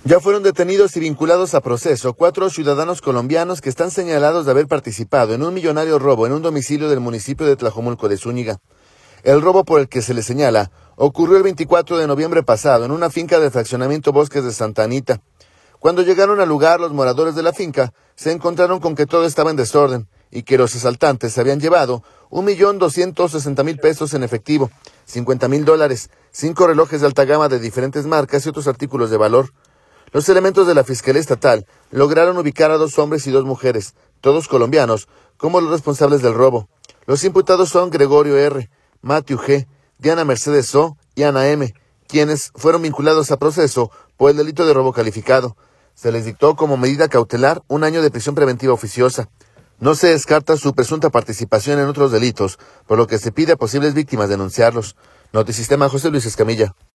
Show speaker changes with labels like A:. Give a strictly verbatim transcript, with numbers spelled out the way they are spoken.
A: Ya fueron detenidos y vinculados a proceso cuatro ciudadanos colombianos que están señalados de haber participado en un millonario robo en un domicilio del municipio de Tlajomulco de Zúñiga. El robo por el que se les señala ocurrió el veinticuatro de noviembre pasado en una finca de fraccionamiento Bosques de Santa Anita. Cuando llegaron al lugar, los moradores de la finca se encontraron con que todo estaba en desorden y que los asaltantes se habían llevado un millón doscientos sesenta mil pesos en efectivo, cincuenta mil dólares, cinco relojes de alta gama de diferentes marcas y otros artículos de valor. Los elementos de la Fiscalía Estatal lograron ubicar a dos hombres y dos mujeres, todos colombianos, como los responsables del robo. Los imputados son Gregorio R., Matthew G., Diana Mercedes O. y Ana M., quienes fueron vinculados a proceso por el delito de robo calificado. Se les dictó como medida cautelar un año de prisión preventiva oficiosa. No se descarta su presunta participación en otros delitos, por lo que se pide a posibles víctimas denunciarlos. Notisistema, José Luis Escamilla.